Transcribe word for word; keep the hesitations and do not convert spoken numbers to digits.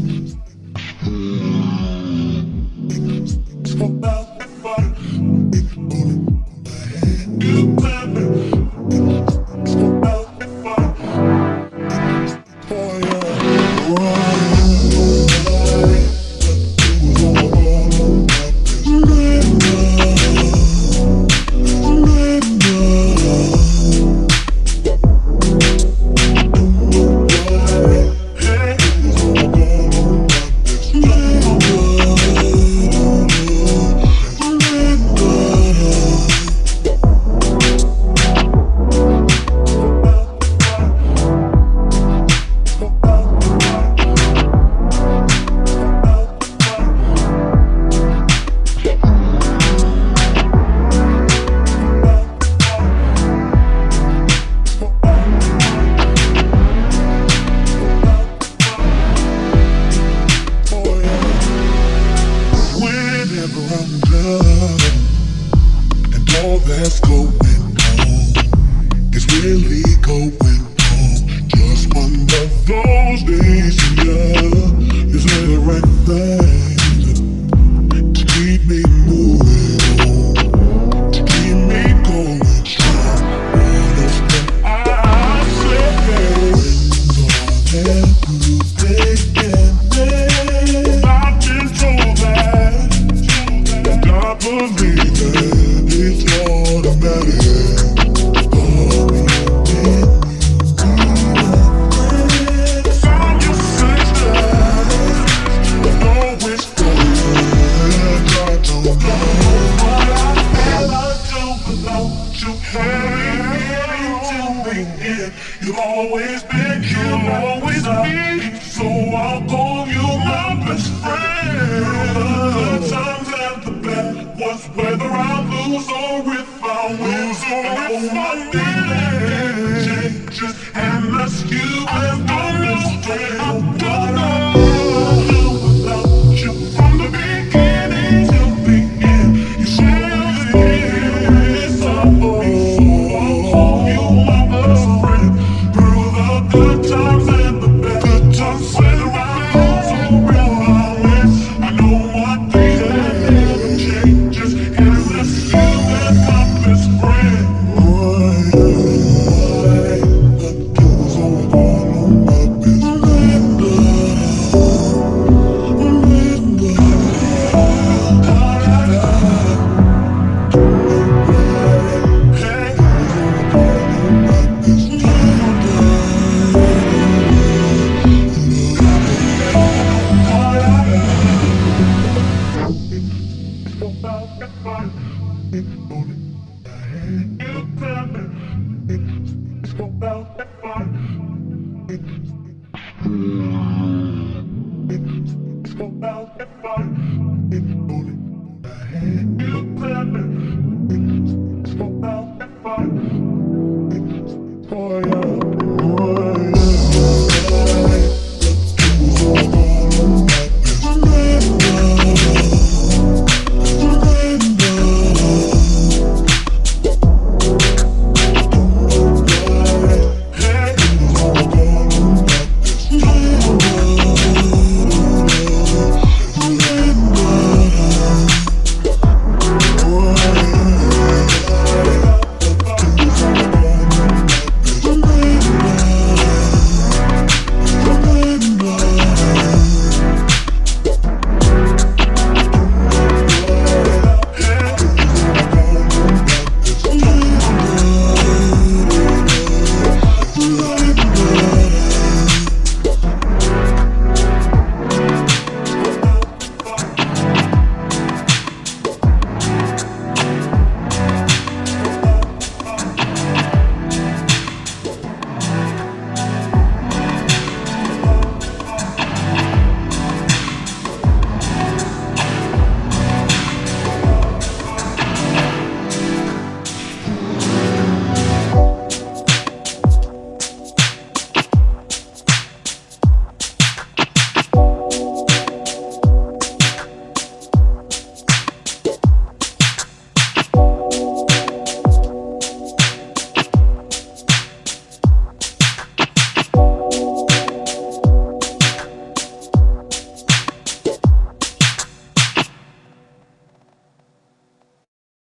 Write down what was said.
all that's going on is really going on. Just one of those days, yeah, is the right thing to keep me moving on, to keep me going strong. What else can I say? When all that taken, I've been told that, and I believe that. It's automatic. Oh, I'm your sister. Know it's going. I don't know what I'd ever do without you. Hey, till the end, you've always been, you'll always be. So I'll call you my best friend. The times and the bad was whether I lose or if I win. And if I didn't change it, and that's you and understand. I don't know without you from the beginning till the end. You share this up for me, so I'll call you my best friend. Through the good times and the bad, good times whether I lose or if I win. I know one thing that never changes, and that's you and my best friend. It's about that fun.